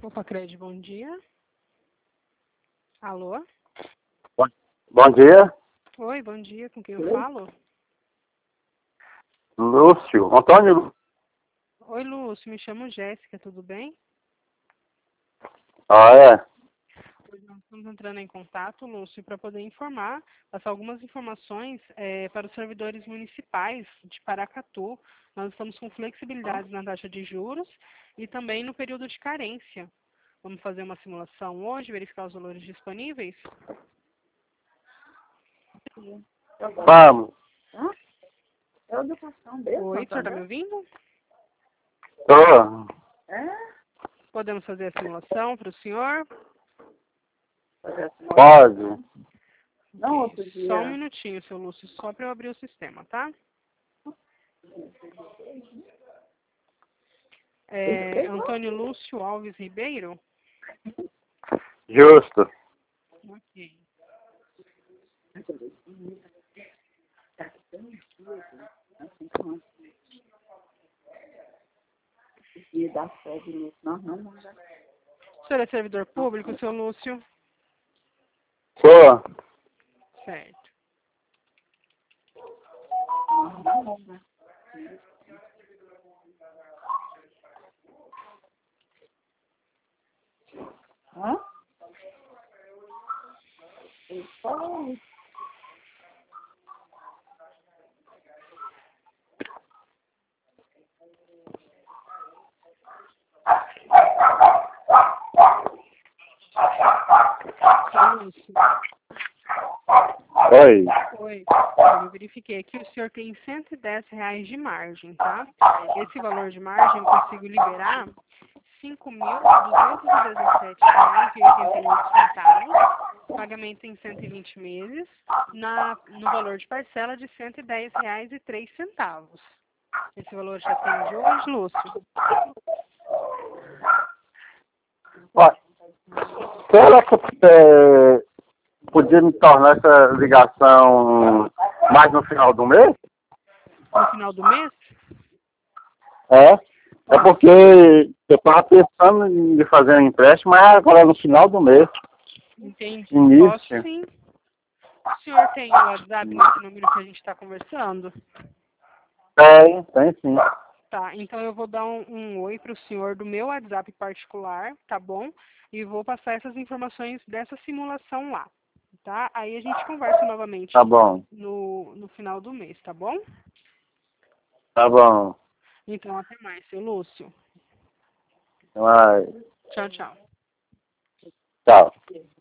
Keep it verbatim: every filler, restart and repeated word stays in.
Opa, Cred, bom dia. Alô? Bom, bom dia, Oi, bom dia, com quem eu falo? Lúcio. Antônio. Oi, Lúcio, me chamo Jéssica, tudo bem? Ah, é? Hoje nós estamos entrando em contato, Lúcio, para poder informar, passar algumas informações eh, para os servidores municipais de Paracatu. Nós estamos com flexibilidade na taxa de juros e também no período de carência. Vamos fazer uma simulação hoje, verificar os valores disponíveis? Vamos. Hã? É a educação mesmo, Oi, o senhor está me Antônio? ouvindo? Tô. É? Podemos fazer a simulação para o senhor? Fazer assim. Pode. Não, outro Só dia. um minutinho, seu Lúcio, só para eu abrir o sistema, tá? É, Antônio Lúcio Alves Ribeiro? Justo. Ok. Dia da sede mesmo. Nós não vamos dar. O senhor é servidor público, seu Lúcio? Tô. Certo. Nós não vamos dar. Hã? Ele falou isso. Seu Lúcio? Oi. Oi. Olha, eu verifiquei aqui, o senhor tem cento e dez reais de margem, tá? Esse valor de margem eu consigo liberar cinco mil duzentos e dezessete reais e oitenta e oito centavos, pagamento em cento e vinte meses, na, no valor de parcela de cento e dez reais e três centavos. Esse valor já tem de hoje, Lúcio? Ó, será que você podia me tornar essa ligação mais no final do mês? No final do mês? É. É porque eu estava pensando em fazer um empréstimo, mas agora no final do mês. Entendi. Início. Posso sim. O senhor tem o WhatsApp nesse número que a gente está conversando? Tem, tem sim. Tá, então eu vou dar um, um oi para o senhor do meu WhatsApp particular, tá bom? E vou passar essas informações dessa simulação lá, tá? Aí a gente conversa novamente Tá bom. no, no final do mês, tá bom? Tá bom. Então, até mais, seu Lúcio. Vai. Tchau, tchau. Tchau.